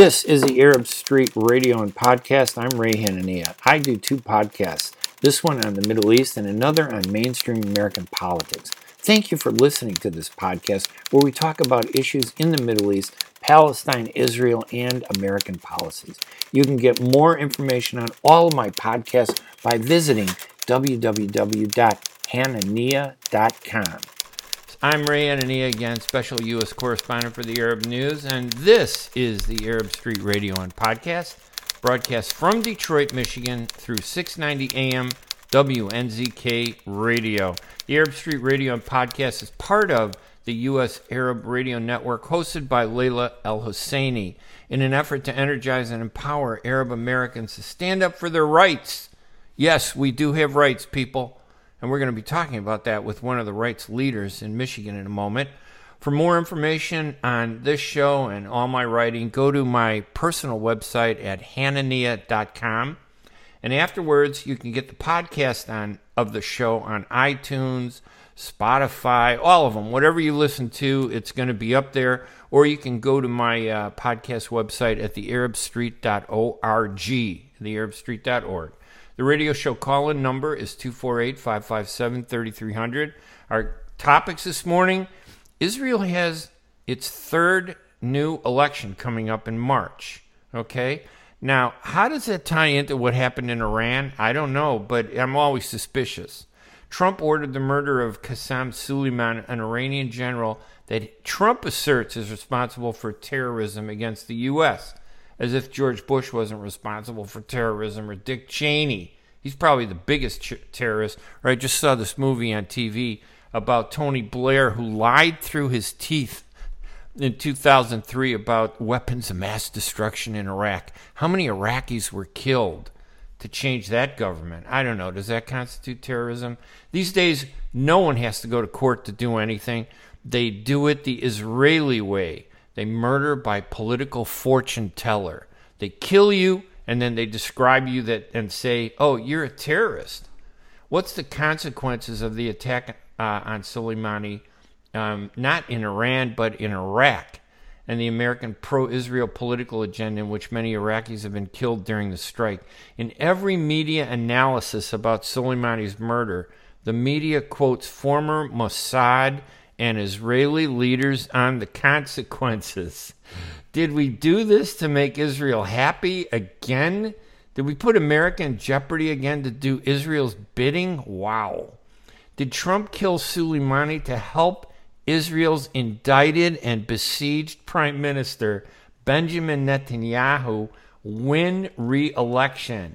This is the Arab Street Radio and Podcast. I'm Ray Hanania. I do two podcasts, this one on the Middle East and another on mainstream American politics. Thank you for listening to this podcast where we talk about issues in the Middle East, Palestine, Israel, and American policies. You can get more information on all of my podcasts by visiting www.hanania.com. I'm Ray Hanania again, special U.S. correspondent for the Arab News, and this is the Arab Street Radio and Podcast, broadcast from Detroit, Michigan, through 690 AM WNZK Radio. The Arab Street Radio and Podcast is part of the U.S. Arab Radio Network, hosted by Layla El-Husseini, in an effort to energize and empower Arab Americans to stand up for their rights. Yes, we do have rights, people. And we're going to be talking about that with one of the rights leaders in Michigan in a moment. For more information on this show and all my writing, go to my personal website at hanania.com. And afterwards, you can get the podcast of the show on iTunes, Spotify, all of them. Whatever you listen to, it's going to be up there. Or you can go to my podcast website at thearabstreet.org, thearabstreet.org. The radio show call-in number is 248-557-3300. Our topics this morning: Israel has its third new election coming up in March. Okay? Now, how does that tie into what happened in Iran? I don't know, but I'm always suspicious. Trump ordered the murder of Qasem Soleimani, an Iranian general that Trump asserts is responsible for terrorism against the U.S., as if George Bush wasn't responsible for terrorism, or Dick Cheney. He's probably the biggest terrorist. Or I just saw this movie on TV about Tony Blair, who lied through his teeth in 2003 about weapons of mass destruction in Iraq. How many Iraqis were killed to change that government? I don't know. Does that constitute terrorism? These days, no one has to go to court to do anything. They do it the Israeli way. They murder by political fortune teller. They kill you, and then they describe you and say, oh, you're a terrorist. What's the consequences of the attack on Soleimani, not in Iran, but in Iraq, and the American pro-Israel political agenda in which many Iraqis have been killed during the strike? In every media analysis about Soleimani's murder, the media quotes former Mossad and Israeli leaders on the consequences. Did we do this to make Israel happy again? Did we put America in jeopardy again to do Israel's bidding? Wow. Did Trump kill Soleimani to help Israel's indicted and besieged Prime Minister Benjamin Netanyahu win re-election?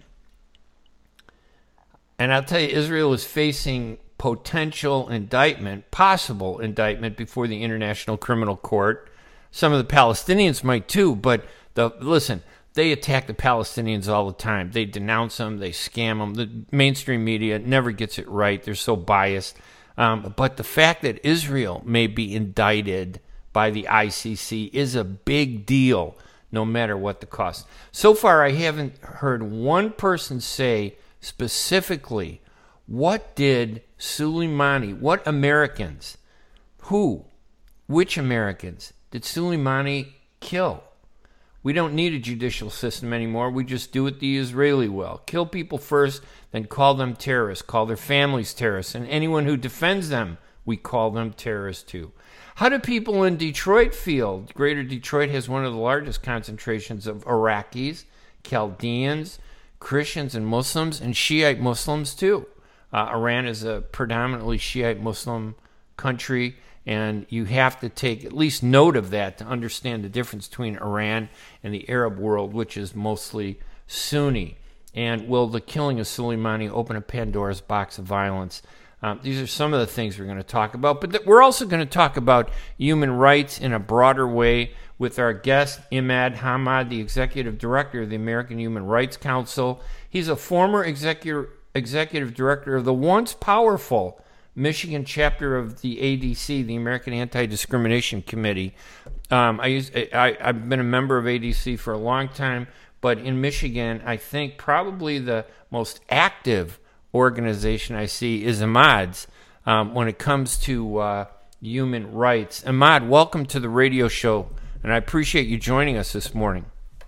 And I'll tell you, Israel is facing potential indictment, possible indictment before the International Criminal Court. Some of the Palestinians might too, but listen, they attack the Palestinians all the time. They denounce them, they scam them. The mainstream media never gets it right. They're so biased. But the fact that Israel may be indicted by the ICC is a big deal, no matter what the cost. So far, I haven't heard one person say specifically, what did Soleimani, what Americans, which Americans did Soleimani kill? We don't need a judicial system anymore. We just do it the Israeli way. Kill people first, then call them terrorists, call their families terrorists, and anyone who defends them, we call them terrorists too. How do people in Detroit feel? Greater Detroit has one of the largest concentrations of Iraqis, Chaldeans, Christians and Muslims, and Shiite Muslims too. Iran is a predominantly Shiite Muslim country, and you have to take at least note of that to understand the difference between Iran and the Arab world, which is mostly Sunni. And will the killing of Soleimani open a Pandora's box of violence? These are some of the things we're going to talk about. But we're also going to talk about human rights in a broader way with our guest, Imad Hamad, the executive director of the American Human Rights Council. He's a former executive director of the once powerful Michigan chapter of the ADC, the American Anti-Discrimination Committee. I've been a member of ADC for a long time, but in Michigan, I think probably the most active organization I see is Ahmad's when it comes to human rights. Ahmad, welcome to the radio show, and I appreciate you joining us this morning.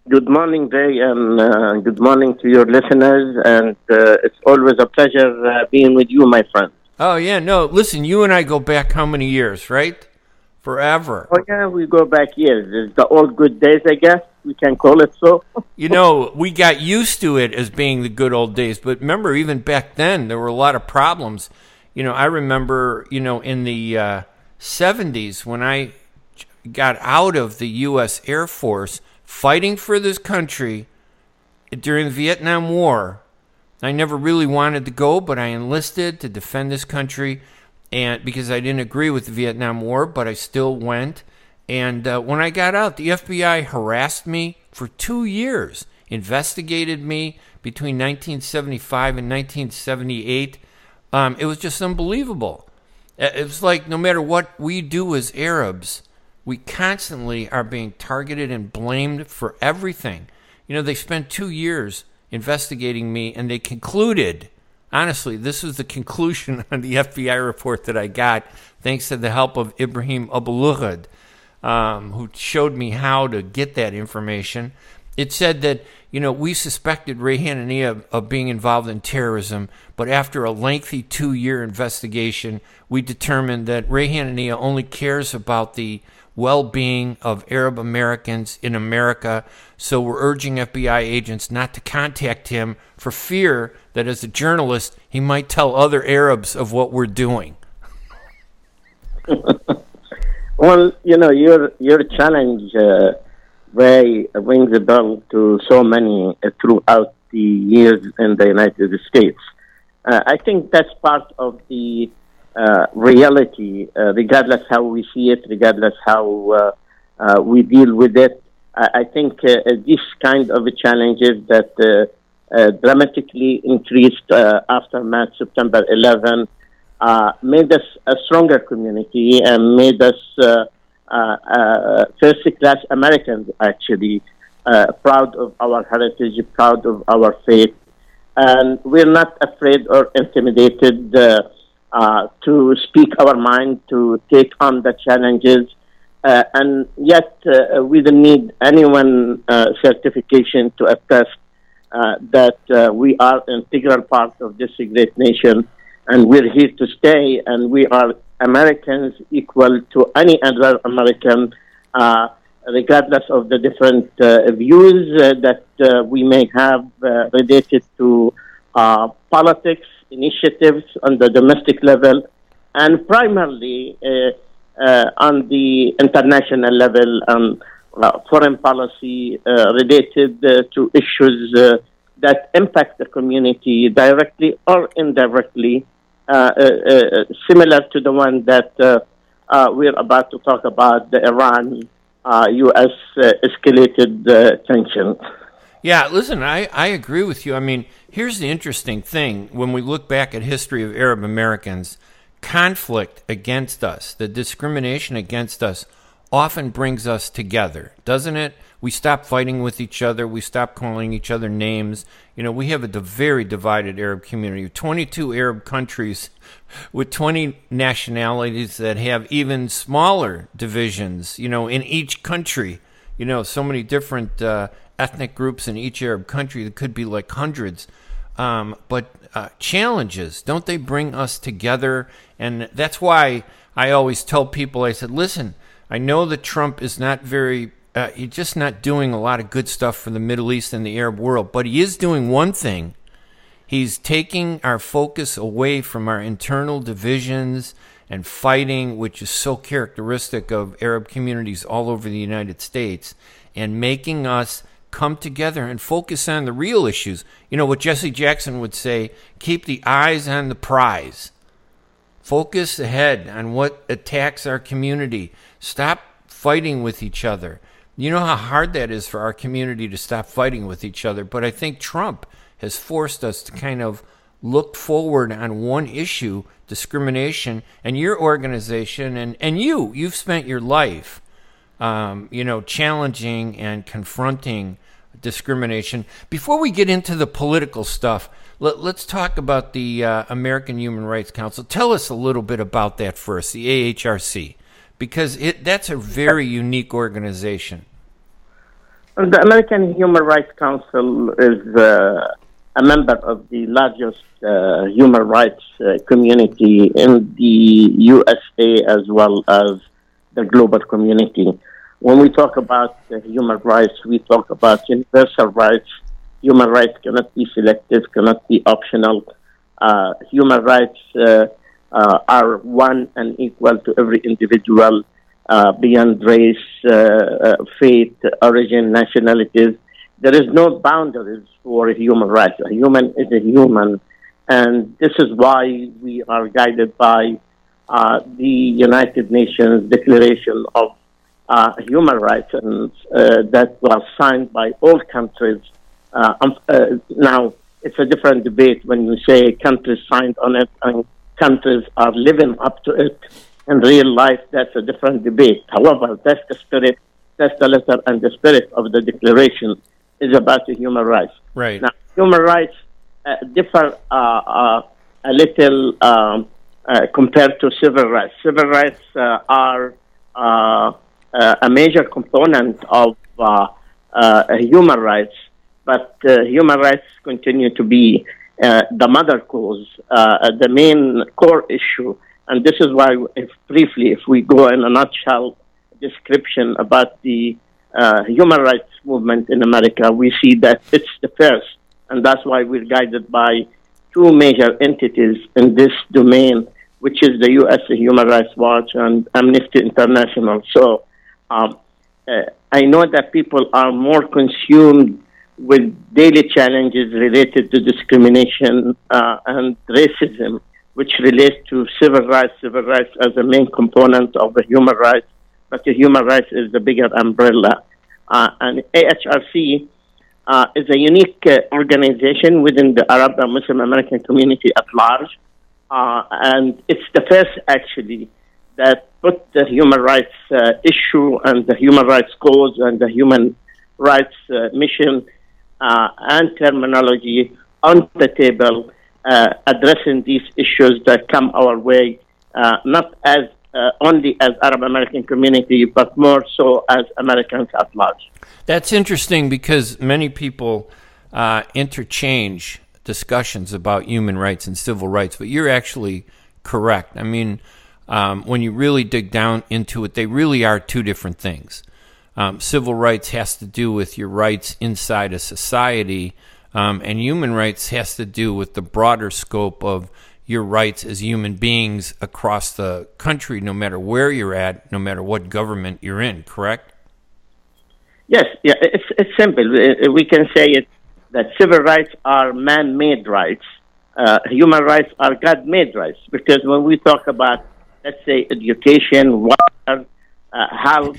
Good morning, Jay, and good morning to your listeners. And it's always a pleasure being with you, my friend. Oh, yeah, no, listen, you and I go back how many years, right? Forever. Oh, yeah, we go back years. It's the old good days, I guess. We can call it so. You know, we got used to it as being the good old days. But remember, even back then, there were a lot of problems. You know, I remember, in the 70s when I got out of the U.S. Air Force fighting for this country during the Vietnam War. I never really wanted to go, but I enlisted to defend this country, and because I didn't agree with the Vietnam War, but I still went. And when I got out, the FBI harassed me for 2 years, investigated me between 1975 and 1978. It was just unbelievable. It was like no matter what we do as Arabs, we constantly are being targeted and blamed for everything. You know, they spent 2 years investigating me, and they concluded, honestly, this was the conclusion on the FBI report that I got, thanks to the help of Ibrahim Abu-Lughod, who showed me how to get that information. It said that, we suspected Ray Hanania of being involved in terrorism, but after a lengthy 2-year investigation, we determined that Ray Hanania only cares about the well-being of Arab Americans in America, so we're urging FBI agents not to contact him for fear that as a journalist, he might tell other Arabs of what we're doing. Well, your challenge, Ray, rings a bell to so many throughout the years in the United States. I think that's part of the reality, regardless how we see it, regardless how we deal with it. I think this kind of challenges that dramatically increased after September 11 made us a stronger community and made us first-class Americans, actually, proud of our heritage, proud of our faith. And we're not afraid or intimidated to speak our mind, to take on the challenges, and yet we don't need anyone certification to attest that we are an integral part of this great nation, and we're here to stay, and we are Americans equal to any other American, regardless of the different views that we may have related to politics, initiatives on the domestic level, and primarily on the international level and foreign policy related to issues that impact the community directly or indirectly, similar to the one that we're about to talk about, the Iran-U.S. escalated tension. Yeah, listen, I agree with you. I mean, here's the interesting thing. When we look back at history of Arab Americans, conflict against us, the discrimination against us, often brings us together, doesn't it? We stop fighting with each other. We stop calling each other names. We have a very divided Arab community. 22 Arab countries with 20 nationalities that have even smaller divisions, in each country. So many different ethnic groups in each Arab country. That could be like hundreds. But challenges, don't they bring us together? And that's why I always tell people, I said, listen, I know that Trump is not he's just not doing a lot of good stuff for the Middle East and the Arab world, but he is doing one thing. He's taking our focus away from our internal divisions and fighting, which is so characteristic of Arab communities all over the United States, and making us come together and focus on the real issues. What Jesse Jackson would say, keep the eyes on the prize. Focus ahead on what attacks our community. Stop fighting with each other. You know how hard that is for our community to stop fighting with each other, but I think Trump has forced us to kind of look forward on one issue, discrimination, and your organization, and you've spent your life, challenging and confronting discrimination. Before we get into the political stuff, let's talk about the American Human Rights Council. Tell us a little bit about that first, the AHRC, because that's a very unique organization. The American Human Rights Council is a member of the largest human rights community in the USA as well as the global community. When we talk about human rights, we talk about universal rights. Human rights cannot be selective, cannot be optional. Human rights are one and equal to every individual beyond race, faith, origin, nationalities. There is no boundaries for human rights. A human is a human. And this is why we are guided by the United Nations Declaration of Human Rights, and that was signed by all countries. Now, it's a different debate when you say countries signed on it and countries are living up to it. In real life, that's a different debate. However, that's the spirit, that's the letter and the spirit of the declaration is about the human rights. Right. Now, human rights differ a little compared to civil rights. Civil rights are a major component of human rights, but human rights continue to be the mother cause, the main core issue. And this is why, if we go in a nutshell description about the human rights movement in America, we see that it's the first. And that's why we're guided by two major entities in this domain, which is the U.S. Human Rights Watch and Amnesty International. So I know that people are more consumed with daily challenges related to discrimination and racism, which relates to civil rights as a main component of the human rights, but the human rights is the bigger umbrella. And AHRC is a unique organization within the Arab and Muslim American community at large. And it's the first, actually, that put the human rights issue and the human rights cause and the human rights mission and terminology on the table, addressing these issues that come our way, not as only as Arab American community, but more so as Americans at large. That's interesting because many people interchange discussions about human rights and civil rights, but you're actually correct. I mean, when you really dig down into it, they really are two different things. Civil rights has to do with your rights inside a society, and human rights has to do with the broader scope of your rights as human beings across the country, no matter where you're at, no matter what government you're in, correct? Yes, yeah, it's simple. We can say it that civil rights are man-made rights. Human rights are God-made rights, because when we talk about, let's say, education, water, health,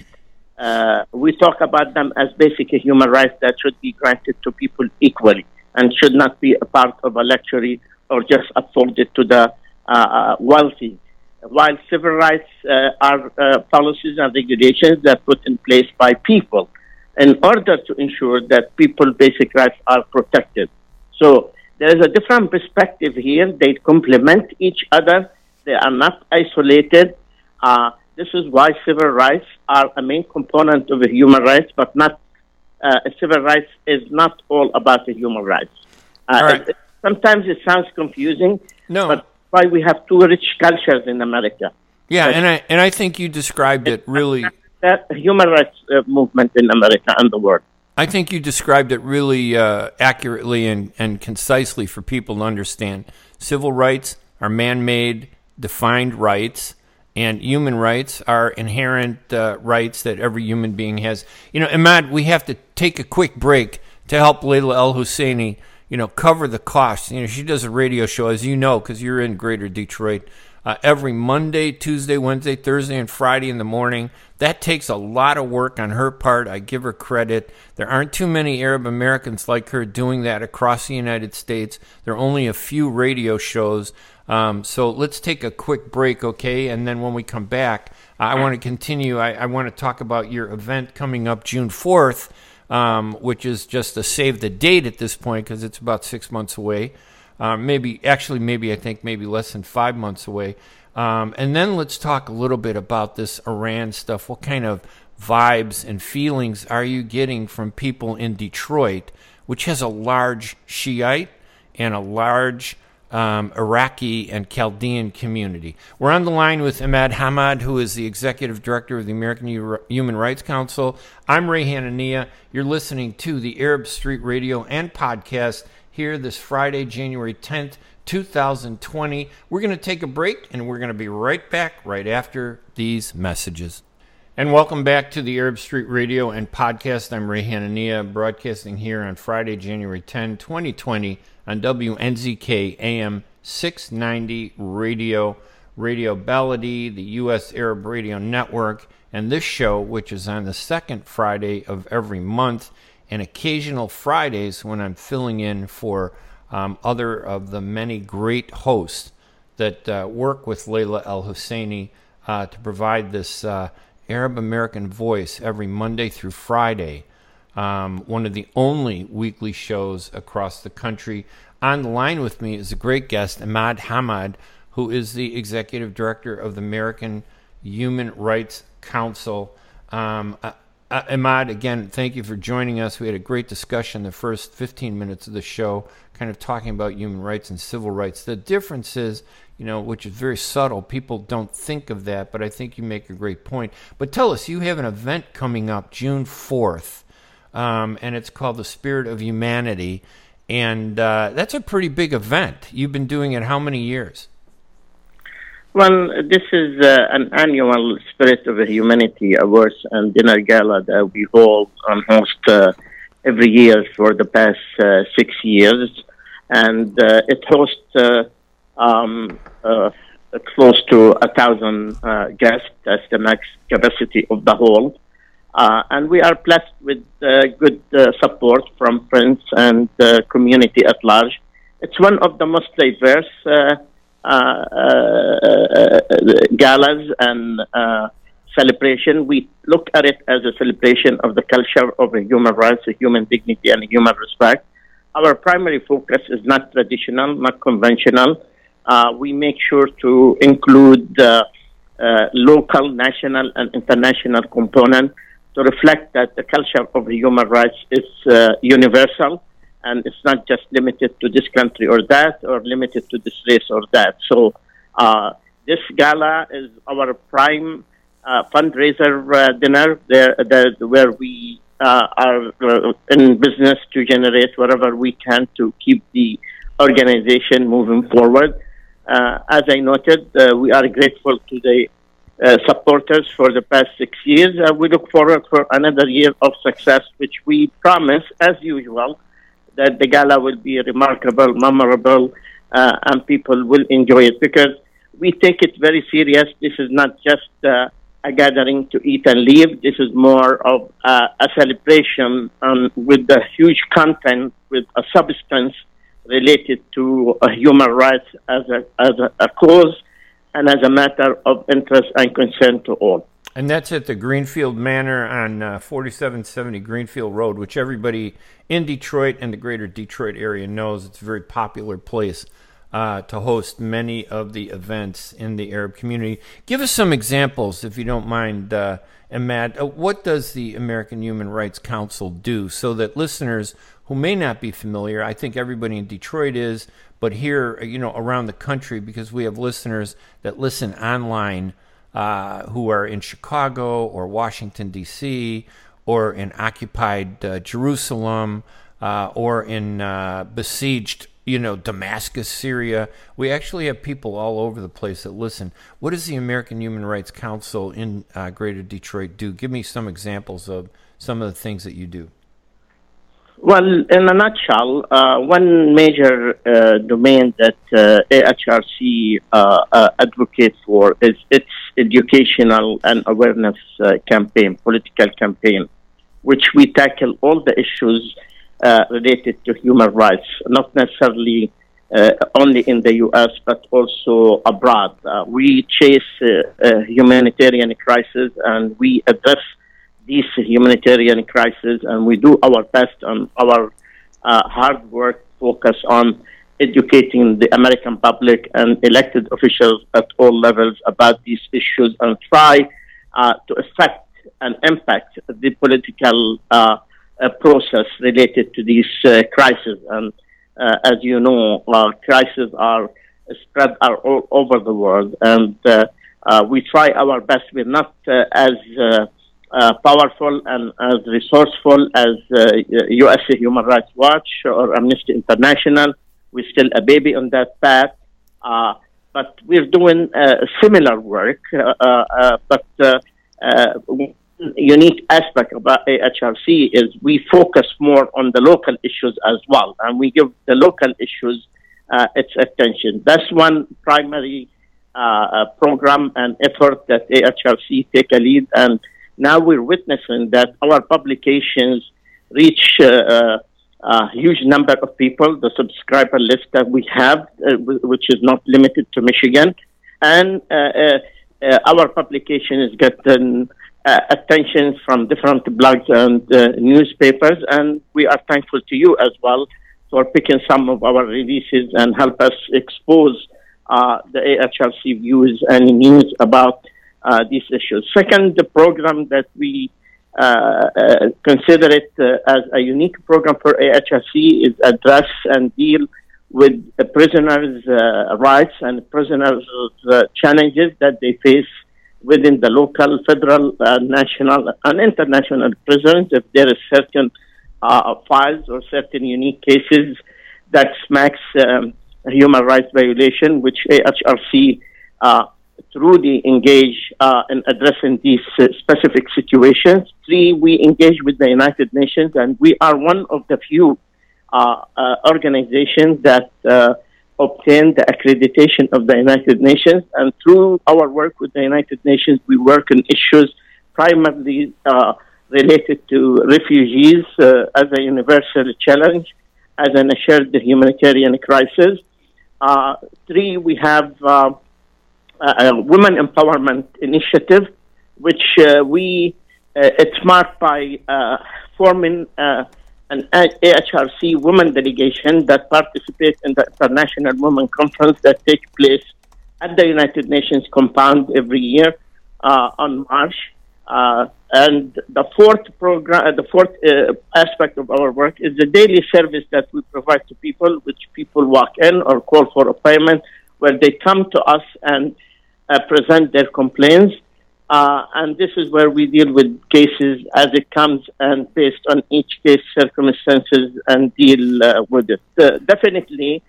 we talk about them as basic human rights that should be granted to people equally and should not be a part of a luxury or just afforded to the wealthy. While civil rights are policies and regulations that are put in place by people in order to ensure that people's basic rights are protected. So there is a different perspective here. They complement each other. They are not isolated. This is why civil rights are a main component of the human rights, but not civil rights is not all about the human rights. Right. Sometimes it sounds confusing, No. but why we have two rich cultures in America. Yeah, and I think you described it really. That human rights movement in America and the world. I think you described it really accurately and concisely for people to understand. Civil rights are man-made, defined rights, and human rights are inherent rights that every human being has. You know, Ahmad, we have to take a quick break to help Layla El-Husseini, cover the costs. She does a radio show, as you know, because you're in Greater Detroit, every Monday, Tuesday, Wednesday, Thursday, and Friday in the morning. That takes a lot of work on her part. I give her credit. There aren't too many Arab Americans like her doing that across the United States. There are only a few radio shows. So let's take a quick break, okay? And then when we come back, I want to continue. I want to talk about your event coming up June 4th, which is just a save the date at this point because it's about 6 months away. Maybe less than 5 months away. And then let's talk a little bit about this Iran stuff. What kind of vibes and feelings are you getting from people in Detroit, which has a large Shiite and a large Iraqi and Chaldean community? We're on the line with Imad Hamad, who is the Executive Director of the American Human Rights Council. I'm Ray Hanania. You're listening to the Arab Street Radio and podcast here this Friday, January 10th, 2020. We're going to take a break, and we're going to be right back right after these messages. And welcome back to the Arab Street Radio and podcast. I'm Ray Hanania, broadcasting here on Friday, January 10, 2020 on WNZK AM 690 Radio Baladi, the U.S. Arab Radio Network, and this show, which is on the second Friday of every month, and occasional Fridays when I'm filling in for other of the many great hosts that work with Layla El-Husseini to provide this Arab American voice every Monday through Friday. One of the only weekly shows across the country. On the line with me is a great guest, Imad Hamad, who is the Executive Director of the American Human Rights Council. Imad, again, thank you for joining us. We had a great discussion the first 15 minutes of the show, kind of talking about human rights and civil rights. The difference is, which is very subtle. People don't think of that, but I think you make a great point. But tell us, you have an event coming up June 4th, and it's called The Spirit of Humanity, and that's a pretty big event. You've been doing it how many years? Well, this is an annual Spirit of Humanity Awards and Dinner Gala that we hold and host every year for the past 6 years. And it hosts close to 1,000 guests. That's the max capacity of the hall. And we are blessed with good support from friends and the community at large. It's one of the most diverse galas and celebration. We look at it as a celebration of the culture of human rights, human dignity, and human respect. Our primary focus is not traditional, not conventional. We make sure to include local, national, and international component to reflect that the culture of human rights is universal. And it's not just limited to this country or that, or limited to this race or that. So this gala is our prime fundraiser dinner where we are in business to generate whatever we can to keep the organization moving forward. As I noted, we are grateful to the supporters for the past 6 years. We look forward for another year of success, which we promise, as usual, that the gala will be remarkable, memorable, and people will enjoy it, because we take it very serious. This is not just a gathering to eat and leave. This is more of a celebration with the huge content, with a substance related to human rights as a cause and as a matter of interest and concern to all. And that's at the Greenfield Manor on 4770 Greenfield Road, which everybody in Detroit and the greater Detroit area knows. It's a very popular place to host many of the events in the Arab community. Give us some examples, if you don't mind, Imad. What does the American Human Rights Council do so that listeners who may not be familiar, I think everybody in Detroit is, but here, around the country, because we have listeners that listen online who are in Chicago or Washington, D.C., or in occupied Jerusalem, or in besieged, Damascus, Syria. We actually have people all over the place that listen. What does the American Human Rights Council in Greater Detroit do? Give me some examples of some of the things that you do. Well, in a nutshell, one major domain that AHRC advocates for is its educational and awareness campaign, political campaign, which we tackle all the issues related to human rights, not necessarily only in the U.S., but also abroad. We chase humanitarian crisis, and we address these humanitarian crises, and we do our best on our hard work focus on educating the American public and elected officials at all levels about these issues, and try to affect and impact the political process related to these crises. And as you know, crises are spread all over the world, and we try our best. We're not as powerful and as resourceful as USA Human Rights Watch or Amnesty International. We're still a baby on that path, but we're doing similar work. But one unique aspect about AHRC is we focus more on the local issues as well, and we give the local issues its attention. That's one primary program and effort that AHRC take a lead, and now we're witnessing that our publications reach a huge number of people, the subscriber list that we have, which is not limited to Michigan, and our publication is getting attention from different blogs and newspapers, and we are thankful to you as well for picking some of our releases and help us expose the AHRC views and news about these issues. Second, the program that we consider it as a unique program for AHRC is address and deal with the prisoners' rights and prisoners' challenges that they face within the local, federal, national, and international prisons. If there is certain files or certain unique cases that smacks human rights violation, which AHRC truly engage in addressing these specific situations. Three, we engage with the United Nations, and we are one of the few organizations that obtain the accreditation of the United Nations. And through our work with the United Nations, we work on issues primarily related to refugees as a universal challenge, as an assured humanitarian crisis. Three, we have a women empowerment initiative, which it's marked by forming an AHRC women delegation that participates in the International Women Conference that takes place at the United Nations compound every year on March. And the fourth aspect of our work is the daily service that we provide to people, which people walk in or call for a payment, where they come to us and present their complaints. And this is where we deal with cases as it comes and based on each case circumstances and deal with it. Definitely,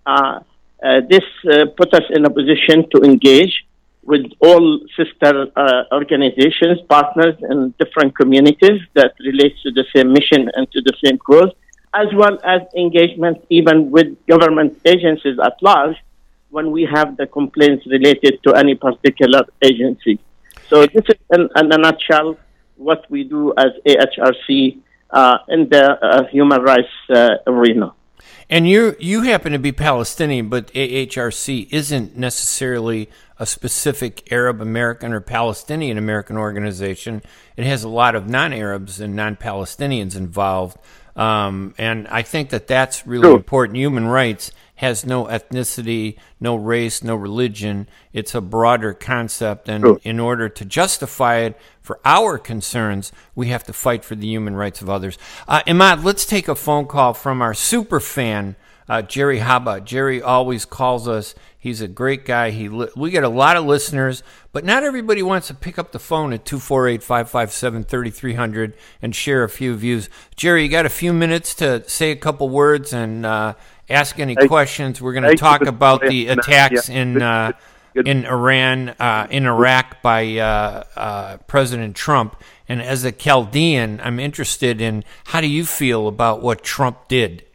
this puts us in a position to engage with all sister organizations, partners in different communities that relates to the same mission and to the same cause, as well as engagement even with government agencies at large when we have the complaints related to any particular agency. So this is, in a nutshell, what we do as AHRC in the human rights arena. And you happen to be Palestinian, but AHRC isn't necessarily a specific Arab American or Palestinian American organization. It has a lot of non-Arabs and non-Palestinians involved. And I think that that's really important. Human rights has no ethnicity, no race, no religion. It's a broader concept, and in order to justify it for our concerns, we have to fight for the human rights of others. Imad, let's take a phone call from our super fan, Jerry Haba. Jerry always calls us. He's a great guy. We get a lot of listeners, but not everybody wants to pick up the phone at 248-557-3300 and share a few views. Jerry, you got a few minutes to say a couple words and ask any questions. We're going to talk about the attacks in Iran, in Iraq by President Trump. And as a Chaldean, I'm interested in how do you feel about what Trump did?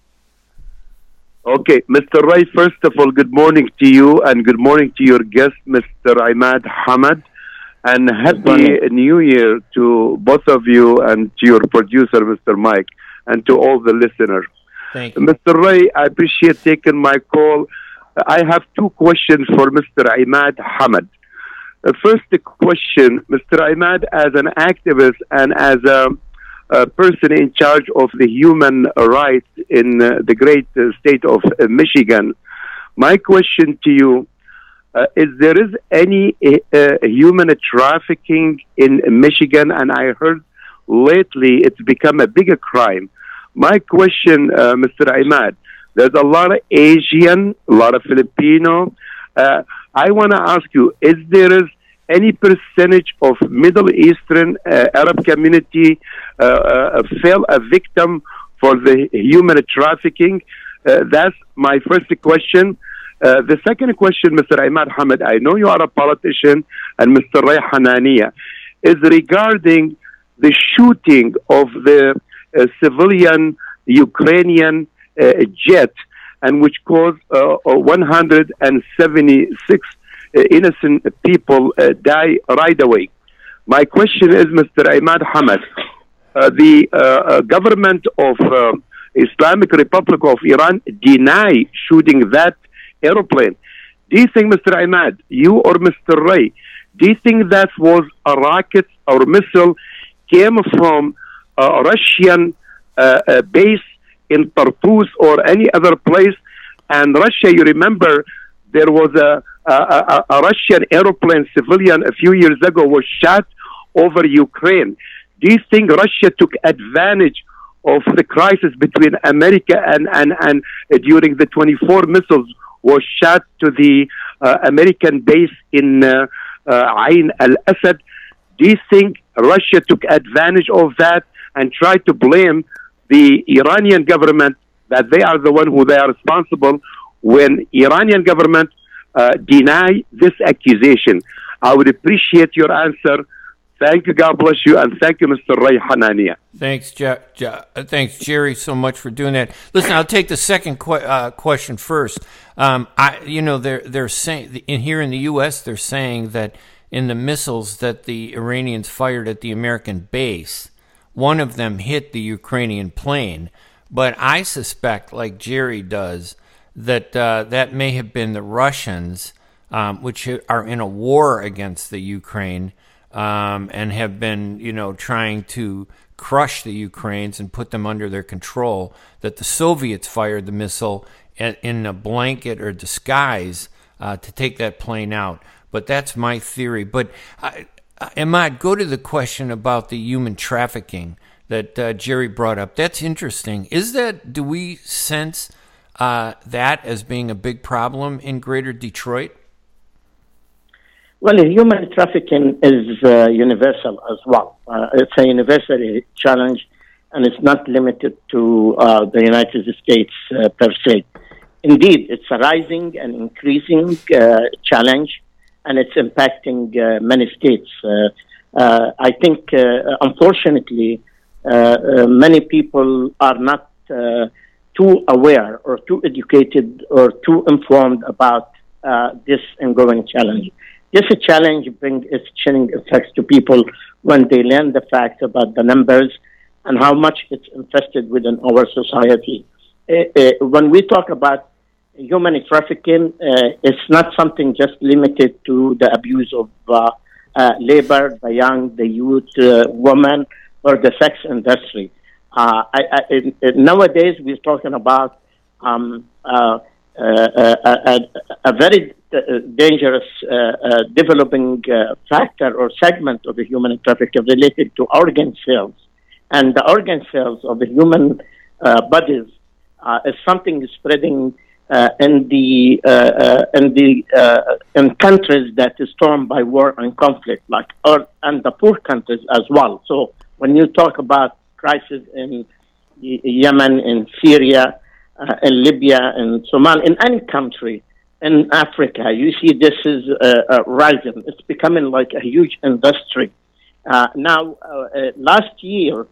Okay, Mr. Ray, first of all, good morning to you and good morning to your guest, Mr. Imad Hamad. And happy New Year to both of you and to your producer, Mr. Mike, and to all the listeners. Thank you. Mr. Ray, I appreciate taking my call. I have two questions for Mr. Imad Hamad. First question, Mr. Imad, as an activist and as a person in charge of the human rights in the great state of Michigan, my question to you, Is there is any human trafficking in Michigan? And I heard lately it's become a bigger crime. My question, Mr. Imad, there's a lot of Asian, a lot of Filipino. I want to ask you, is there any percentage of Middle Eastern Arab community fell a victim for the human trafficking? That's my first question. The second question, Mr. Imad Hamid, I know you are a politician, and Mr. Ray Hanania, is regarding the shooting of the civilian Ukrainian jet, and which caused 176 innocent people die right away. My question is, Mr. Imad Hamid, the government of Islamic Republic of Iran deny shooting that airplane. Do you think, Mr. Imad, you or Mr. Ray, do you think that was a rocket or missile came from a Russian base in Tartus or any other place? And Russia, you remember, there was a Russian airplane civilian a few years ago was shot over Ukraine. Do you think Russia took advantage of the crisis between America and during the 24 missiles was shot to the American base in Ain al-Assad? Do you think Russia took advantage of that and tried to blame the Iranian government that they are the one who they are responsible when Iranian government deny this accusation? I would appreciate your answer. Thank you. God bless you. And thank you, Mr. Ray Hanania. Thanks, thanks, Jerry, so much for doing that. Listen, I'll take the second question first. They're saying here in the U.S., they're saying that in the missiles that the Iranians fired at the American base, one of them hit the Ukrainian plane. But I suspect, like Jerry does, that that may have been the Russians, which are in a war against the Ukraine, and have been, trying to crush the Ukrainians and put them under their control, that the Soviets fired the missile in a blanket or disguise to take that plane out. But that's my theory. But, Imad, go to the question about the human trafficking that Jerry brought up. That's interesting. Do we sense that as being a big problem in greater Detroit? Well, human trafficking is universal as well. It's a universal challenge, and it's not limited to the United States per se. Indeed, it's a rising and increasing challenge, and it's impacting many states. I think, unfortunately, many people are not too aware or too educated or too informed about this ongoing challenge. This challenge brings its chilling effects to people when they learn the facts about the numbers and how much it's infested within our society. When we talk about human trafficking, it's not something just limited to the abuse of labor, the young, the youth, women, or the sex industry. Nowadays, we're talking about a very dangerous developing factor or segment of the human trafficking related to organ sales. And the organ sales of the human bodies is something spreading in countries that is torn by war and conflict, and the poor countries as well. So when you talk about crisis in Yemen, in Syria, in Libya, in Somalia, in any country, in Africa, you see this is rising. It's becoming like a huge industry. Last year,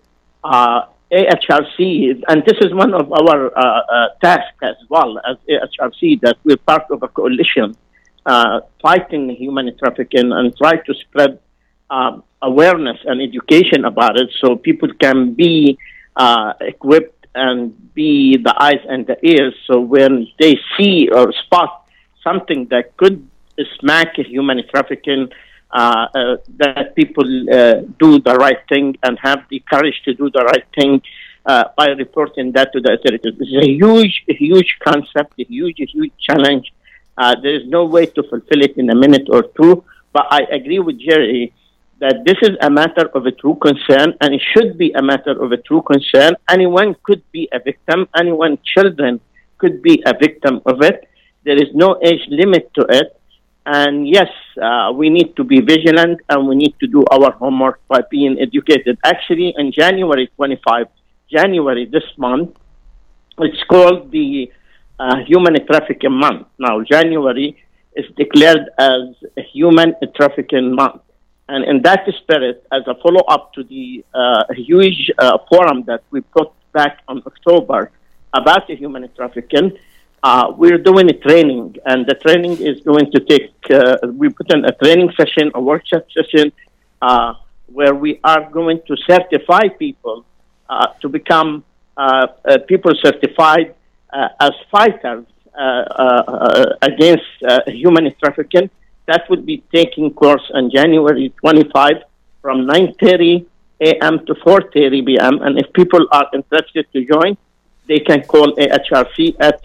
AHRC, and this is one of our tasks as well as AHRC, that we're part of a coalition fighting human trafficking and try to spread awareness and education about it so people can be equipped and be the eyes and the ears. So when they see or spot something that could smack human trafficking, that people do the right thing and have the courage to do the right thing by reporting that to the authorities. It's a huge concept, a huge challenge There is no way to fulfill it in a minute or two. But I agree with Jerry that this is a matter of a true concern, and it should be a matter of a true concern. Anyone could be a victim. Anyone, children, could be a victim of it. There is no age limit to it. And yes, we need to be vigilant, and we need to do our homework by being educated. Actually, in January this month, it's called the Human Trafficking Month. Now, January is declared as a Human Trafficking Month. And in that spirit, as a follow-up to the huge forum that we put back on October about the human trafficking, we're doing a training, and the training is going to take, we put in a training session, a workshop session, where we are going to certify people to become people certified as fighters against human trafficking. That will be taking course on January 25 from 9:30 a.m. to 4:30 p.m. And if people are interested to join, they can call AHRC at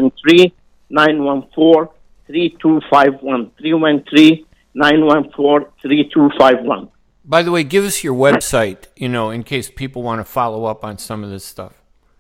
313-914-3251. 313-914-3251. By the way, give us your website, in case people want to follow up on some of this stuff.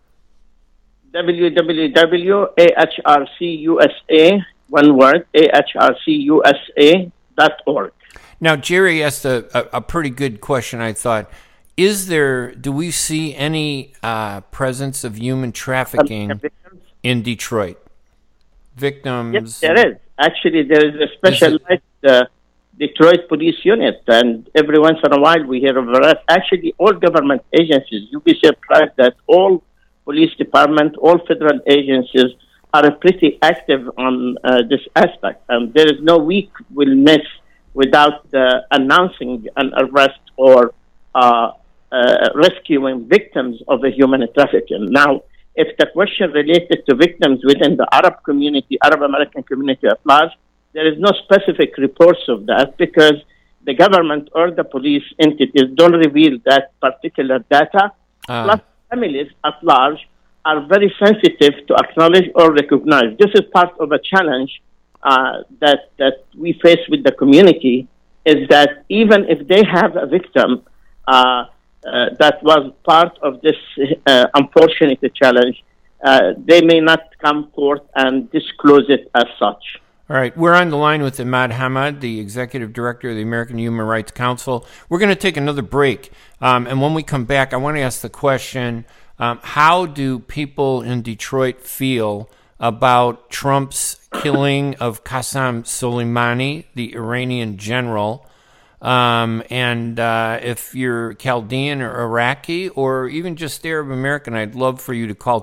www.ahrcusa, one word, ahrcusa.org. Now, Jerry asked a pretty good question, I thought. Do we see any presence of human trafficking in Detroit? Victims? Yes, there is. Actually, there is a specialized Detroit police unit, and every once in a while we hear of arrests. Actually, all government agencies, you'll be surprised that all police department, all federal agencies are pretty active on this aspect. There is no week we'll miss without announcing an arrest or rescuing victims of the human trafficking. Now, if the question related to victims within the Arab community, Arab American community at large, there is no specific reports of that because the government or the police entities don't reveal that particular data. Plus, families at large are very sensitive to acknowledge or recognize. This is part of a challenge that we face with the community, is that even if they have a victim that was part of this unfortunate challenge, they may not come forth and disclose it as such. All right. We're on the line with Imad Hamad, the Executive Director of the American Human Rights Council. We're going to take another break. And when we come back, I want to ask the question, how do people in Detroit feel about Trump's killing of Qasem Soleimani, the Iranian general? And if you're Chaldean or Iraqi or even just Arab American, I'd love for you to call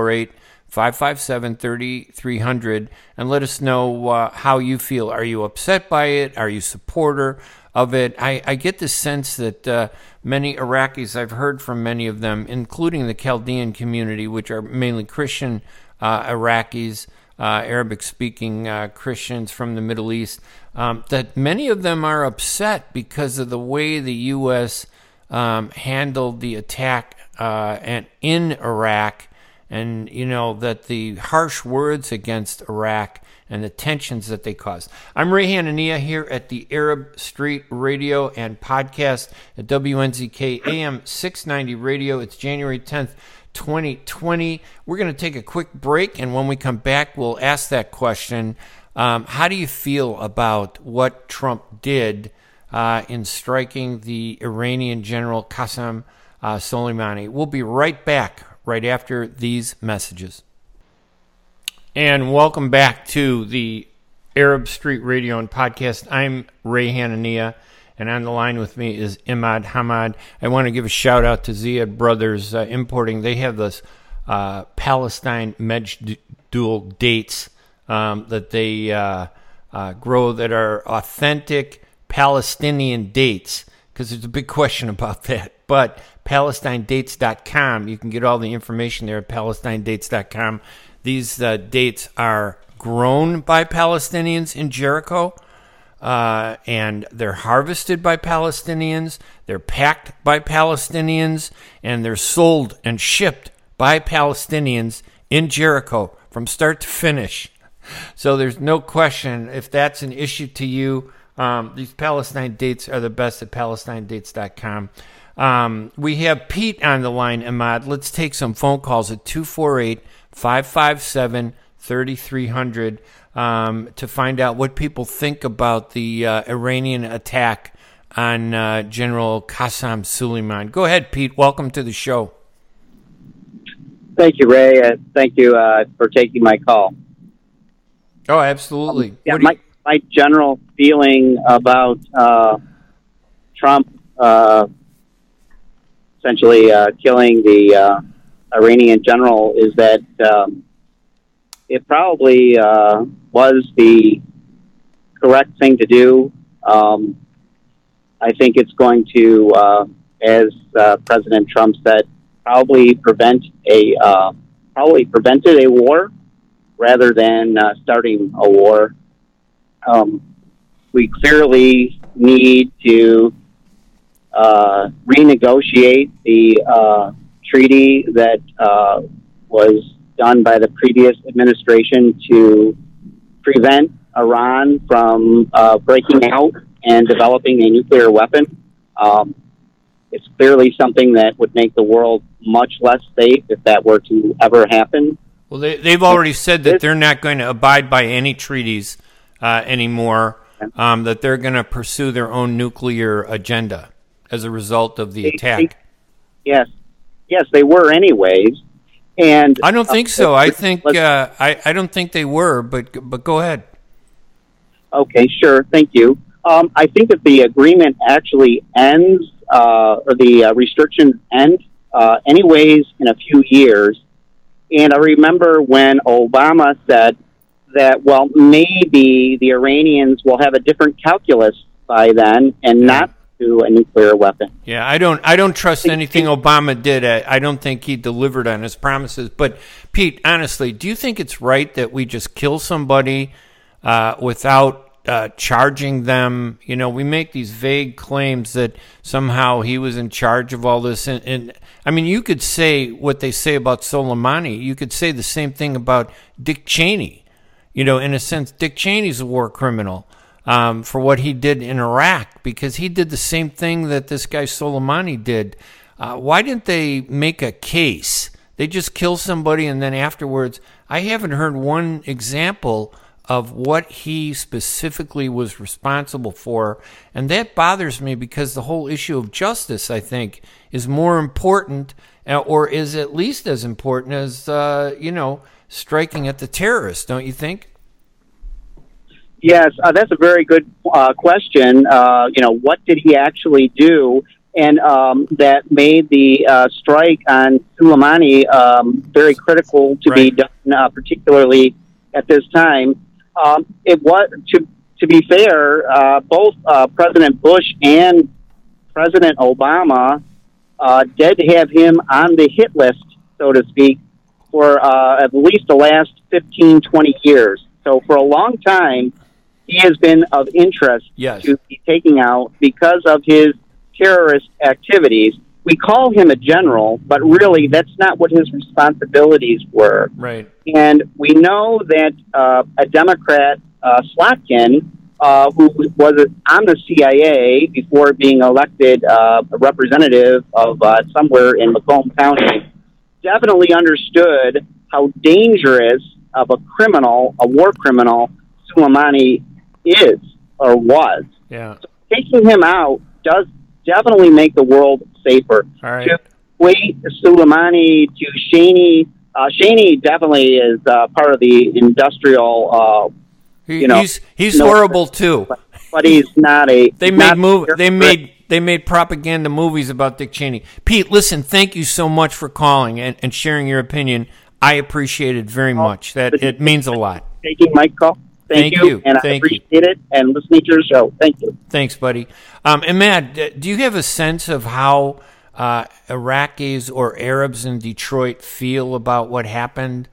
248-557-3300 and let us know how you feel. Are you upset by it? Are you a supporter of it? I get the sense that many Iraqis, I've heard from many of them, including the Chaldean community, which are mainly Christian Iraqis, Arabic-speaking Christians from the Middle East, that many of them are upset because of the way the U.S. handled the attack in Iraq, and that the harsh words against Iraq and the tensions that they caused. I'm Rayhan Aniyah here at the Arab Street Radio and Podcast at WNZK AM 690 Radio. It's January 10th, 2020. We're going to take a quick break, and when we come back, we'll ask that question. How do you feel about what Trump did in striking the Iranian general Qasem Soleimani? We'll be right back right after these messages. And welcome back to the Arab Street Radio and Podcast. I'm Rayhan Aniyah, and on the line with me is Imad Hamad. I want to give a shout out to Ziyad Brothers Importing. They have this Palestine Mejdul dates that they grow that are authentic Palestinian dates, because there's a big question about that. But PalestineDates.com, you can get all the information there at PalestineDates.com. These dates are grown by Palestinians in Jericho, and they're harvested by Palestinians, they're packed by Palestinians, and they're sold and shipped by Palestinians in Jericho from start to finish. So there's no question if that's an issue to you. These Palestine dates are the best at PalestineDates.com. We have Pete on the line, Ahmad. Let's take some phone calls at 248-557-3300 to find out what people think about the Iranian attack on General Qasem Soleimani. Go ahead, Pete. Welcome to the show. Thank you, Ray. Thank you for taking my call. Oh, absolutely. My general feeling about Trump essentially killing the Iranian general is that it probably was the correct thing to do. I think it's going to, as President Trump said, probably prevented a war rather than starting a war. We clearly need to renegotiate the treaty that was done by the previous administration to prevent Iran from breaking out and developing a nuclear weapon. It's clearly something that would make the world much less safe if that were to ever happen. Well, they've already said that they're not going to abide by any treaties anymore, that they're going to pursue their own nuclear agenda as a result of the attack. Yes, they were anyways. And I don't think so. I think I don't think they were, but go ahead. Okay, sure. Thank you. I think that the agreement actually ends, or the restrictions end, anyways in a few years. And I remember when Obama said that, well, maybe the Iranians will have a different calculus by then and not do a nuclear weapon. Yeah, I don't trust anything Obama did. I don't think he delivered on his promises. But Pete, honestly, do you think it's right that we just kill somebody without charging them? You know, we make these vague claims that somehow he was in charge of all this. And I mean, you could say what they say about Soleimani. You could say the same thing about Dick Cheney. You know, in a sense, Dick Cheney's a war criminal for what he did in Iraq, because he did the same thing that this guy Soleimani did. Why didn't they make a case? They just kill somebody and then afterwards, I haven't heard one example of what he specifically was responsible for. And that bothers me because the whole issue of justice, I think, is more important, or is at least as important as, striking at the terrorists, don't you think? Yes, that's a very good question. What did he actually do? And that made the strike on Soleimani very critical to be done, particularly at this time. It was, to be fair, both President Bush and President Obama did have him on the hit list, so to speak, for at least the last 15, 20 years. So for a long time, he has been of interest to be taking out because of his terrorist activities. We call him a general, but really that's not what his responsibilities were. Right. And we know that a Democrat, Slotkin, who was on the CIA before being elected a representative of somewhere in Macomb County, definitely understood how dangerous of a criminal, a war criminal, Soleimani is or was. Yeah. So taking him out does definitely make the world safer. All right. To equate Soleimani to Cheney, Cheney definitely is part of the industrial. He's horrible too. But he's not a. They made propaganda movies about Dick Cheney. Pete, listen, thank you so much for calling and sharing your opinion. I appreciate it very much. That it means a lot. Taking my call. Thank you. And I appreciate it and listening to your show. Thank you. Thanks, buddy. And Matt, do you have a sense of how Iraqis or Arabs in Detroit feel about what happened?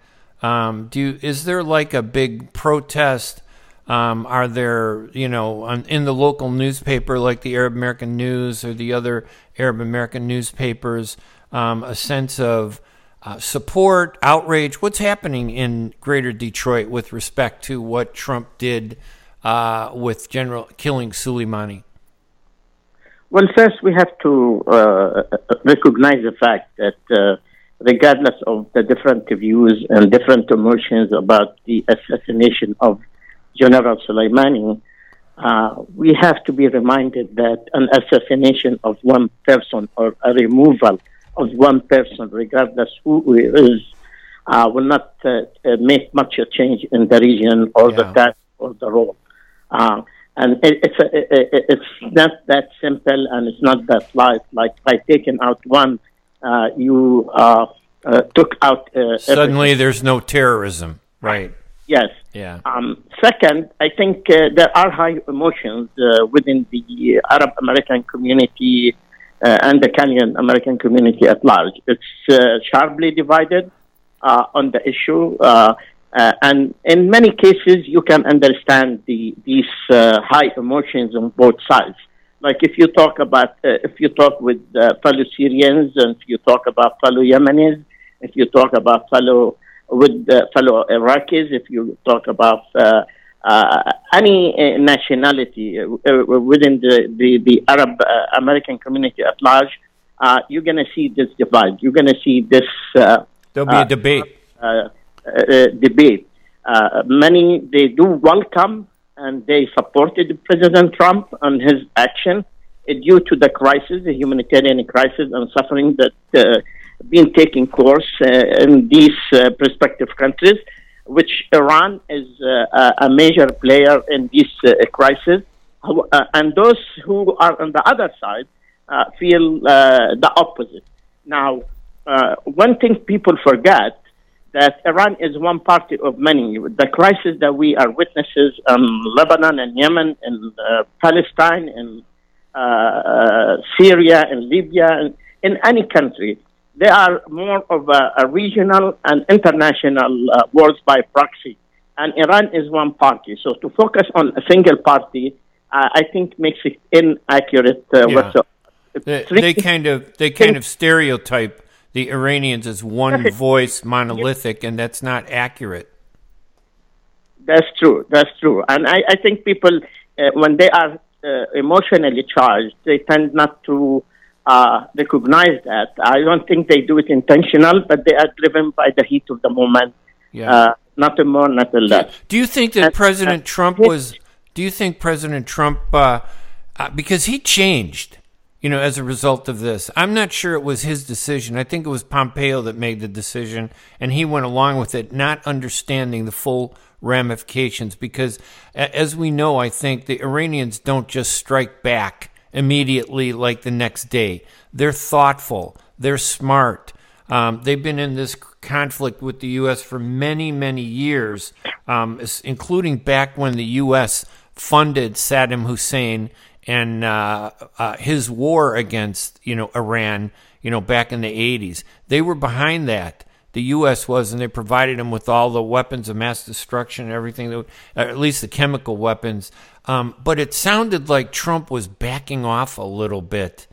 Is there like a big protest? Are there, in the local newspaper like the Arab American News or the other Arab American newspapers, a sense of support, outrage? What's happening in greater Detroit with respect to what Trump did with killing Soleimani? Well, first we have to recognize the fact that regardless of the different views and different emotions about the assassination of General Soleimani, we have to be reminded that an assassination of one person or a removal of one person, regardless who he is, will not make much a change in the region or the task or the role. And it's not that simple, and it's not that light. Like by taking out one, you took out. Suddenly, there's no terrorism, right? Yes. Yeah. Second, I think there are high emotions within the Arab American community and the Kenyan American community at large. It's sharply divided on the issue. And in many cases, you can understand these high emotions on both sides. Like if you talk with fellow Syrians, and if you talk about fellow Yemenis, if you talk about fellow Iraqis, if you talk about any nationality within the Arab American community at large, you're going to see this divide. You're going to see this. There'll be a debate. Debate. Many, they do welcome and they supported President Trump on his action due to the crisis, the humanitarian crisis and suffering that been taking course in these prospective countries, which Iran is a major player in this crisis. And those who are on the other side feel the opposite. Now, one thing people forget, that Iran is one party of many. The crisis that we are witnesses in Lebanon and Yemen and Palestine and Syria and Libya and in any country, they are more of a regional and international wars by proxy. And Iran is one party. So to focus on a single party, I think makes it inaccurate. They kind of stereotype the Iranians as one voice, monolithic, and that's not accurate. That's true. And I think people, when they are emotionally charged, they tend not to recognize that. I don't think they do it intentional, but they are driven by the heat of the moment. Yeah. Nothing more, nothing less. Do you think that President Trump was? Do you think President Trump, because he changed, as a result of this? I'm not sure it was his decision. I think it was Pompeo that made the decision, and he went along with it, not understanding the full ramifications. Because, as we know, I think the Iranians don't just strike back immediately like the next day. They're thoughtful. They're smart. They've been in this conflict with the U.S. for many, many years, including back when the U.S. funded Saddam Hussein and his war against, Iran, back in the 80s. They were behind that. The U.S. was, and they provided them with all the weapons of mass destruction and everything, at least the chemical weapons. But it sounded like Trump was backing off a little bit,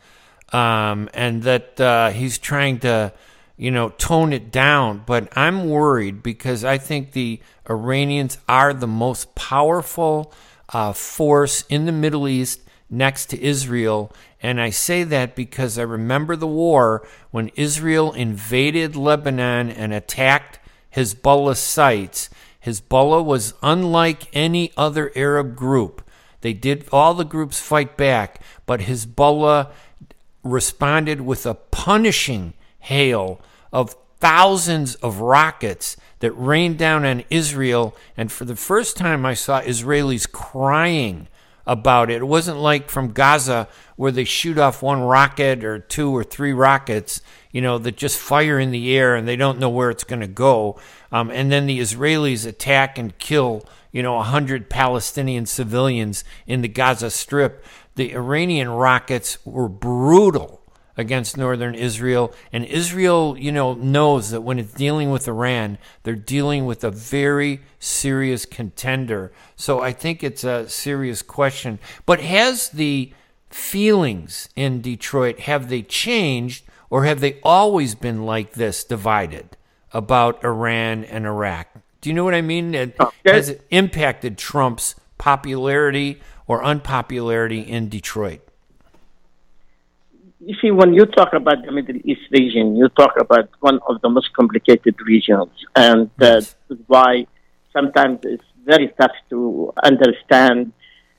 and that he's trying to, tone it down. But I'm worried because I think the Iranians are the most powerful force in the Middle East next to Israel. And I say that because I remember the war when Israel invaded Lebanon and attacked Hezbollah sites. Hezbollah was unlike any other Arab group. All the groups fight back, but Hezbollah responded with a punishing hail of thousands of rockets that rained down on Israel. And for the first time, I saw Israelis crying about it. It wasn't like from Gaza where they shoot off one rocket or two or three rockets, that just fire in the air and they don't know where it's going to go. And then the Israelis attack and kill, 100 Palestinian civilians in the Gaza Strip. The Iranian rockets were brutal against northern Israel. And Israel, knows that when it's dealing with Iran, they're dealing with a very serious contender. So I think it's a serious question. But has the feelings in Detroit, have they changed, or have they always been like this, divided about Iran and Iraq? Do you know what I mean? Has it impacted Trump's popularity or unpopularity in Detroit? You see, when you talk about the Middle East region, you talk about one of the most complicated regions, and Yes. that's why sometimes it's very tough to understand,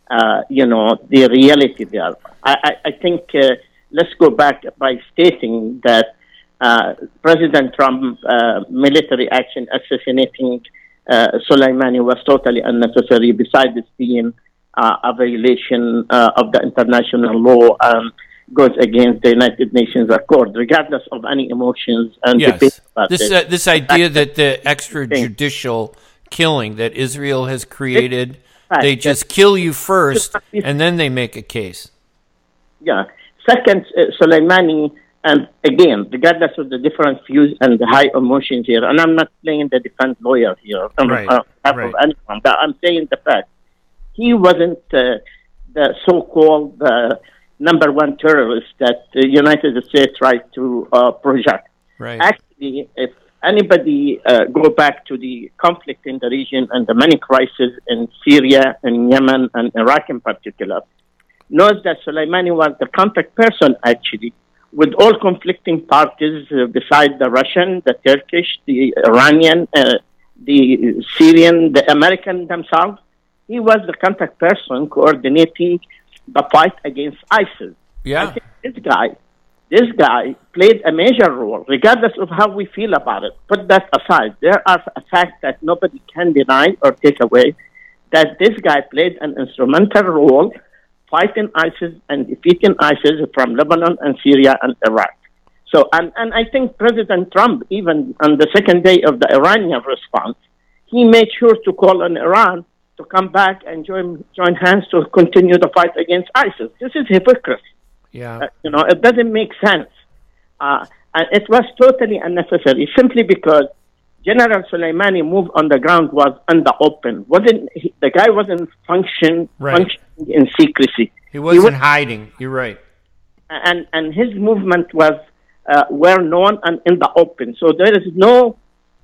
the reality there. I think let's go back by stating that President Trump military action assassinating Soleimani was totally unnecessary, besides it being a violation of the international law and goes against the United Nations Accord, regardless of any emotions and debate about this idea that the extrajudicial killing that Israel has created, they just kill you first and then they make a case. Yeah. Second, Soleimani, and again, regardless of the different views and the high emotions here, and I'm not playing the defense lawyer here on behalf of anyone, but I'm saying the fact. He wasn't the so-called number one terrorist that the United States tried to project. Right. Actually, if anybody go back to the conflict in the region and the many crises in Syria and Yemen and Iraq in particular, knows that Soleimani was the contact person, actually, with all conflicting parties besides the Russian, the Turkish, the Iranian, the Syrian, the American themselves. He was the contact person coordinating the fight against ISIS. Yeah. I think this guy played a major role, regardless of how we feel about it. Put that aside. There are a fact that nobody can deny or take away, that this guy played an instrumental role fighting ISIS and defeating ISIS from Lebanon and Syria and Iraq. So, and I think President Trump, even on the second day of the Iranian response, he made sure to call on Iran to come back and join hands to continue the fight against ISIS. This is hypocrisy. Yeah. It doesn't make sense. And it was totally unnecessary, simply because General Soleimani move on the ground was in the open. The guy wasn't functioning in secrecy. He wasn't hiding. You're right. And his movement was well known and in the open. So there is no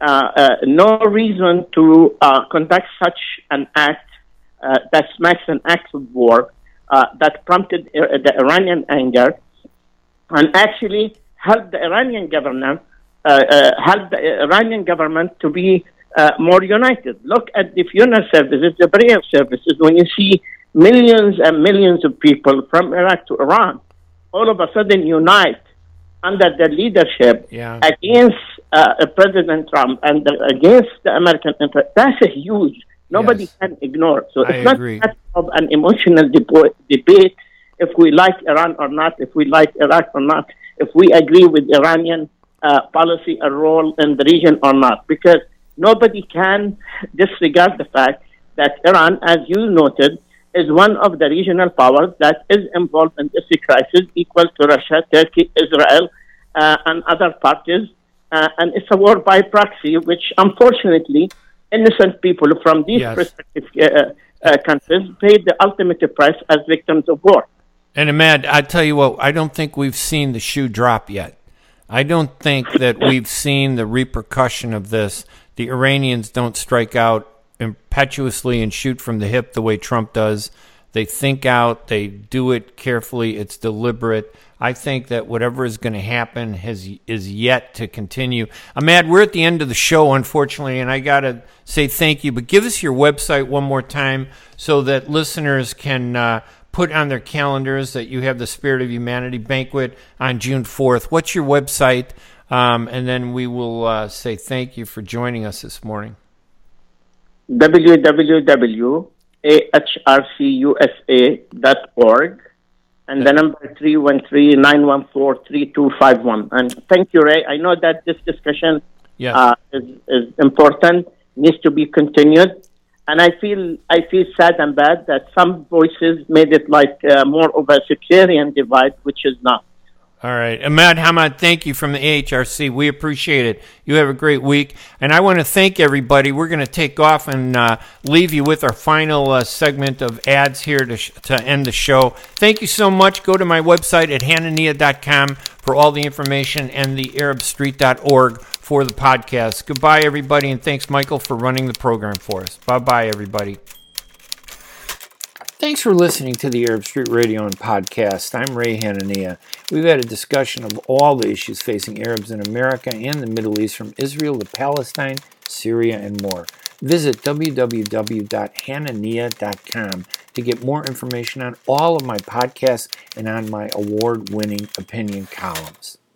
reason to conduct such an act that smacks an act of war that prompted the Iranian anger and actually helped the Iranian government to be more united. Look at the funeral services, the prayer services. When you see millions and millions of people from Iraq to Iran all of a sudden unite under the leadership against President Trump and against the American interest, that's a huge. Nobody can ignore. So it's not of an emotional debate if we like Iran or not, if we like Iraq or not, if we agree with Iranian policy and role in the region or not, because nobody can disregard the fact that Iran, as you noted, is one of the regional powers that is involved in this crisis, equal to Russia, Turkey, Israel, and other parties. And it's a war by proxy, which unfortunately innocent people from these respective countries paid the ultimate price as victims of war. And Ahmad, I tell you what, I don't think we've seen the shoe drop yet. I don't think that we've seen the repercussion of this. The Iranians don't strike out impetuously and shoot from the hip the way Trump does. They think out, they do it carefully, it's deliberate. I think that whatever is going to happen is yet to continue. Ahmad, we're at the end of the show, unfortunately, and I got to say thank you, but give us your website one more time so that listeners can put on their calendars that you have the Spirit of Humanity banquet on June 4th. What's your website? And then we will say thank you for joining us this morning. www.ahrcusa.org and the number 313-914-3251. And thank you, Ray. I know that this discussion is important, needs to be continued. And I feel sad and bad that some voices made it like more of a sectarian divide, which is not. All right. Ahmad Hamad, thank you from the AHRC. We appreciate it. You have a great week. And I want to thank everybody. We're going to take off and leave you with our final segment of ads here to end the show. Thank you so much. Go to my website at hanania.com for all the information and the arabstreet.org for the podcast. Goodbye, everybody, and thanks, Michael, for running the program for us. Bye-bye, everybody. Thanks for listening to the Arab Street Radio and Podcast. I'm Ray Hanania. We've had a discussion of all the issues facing Arabs in America and the Middle East, from Israel to Palestine, Syria, and more. Visit www.hanania.com to get more information on all of my podcasts and on my award-winning opinion columns.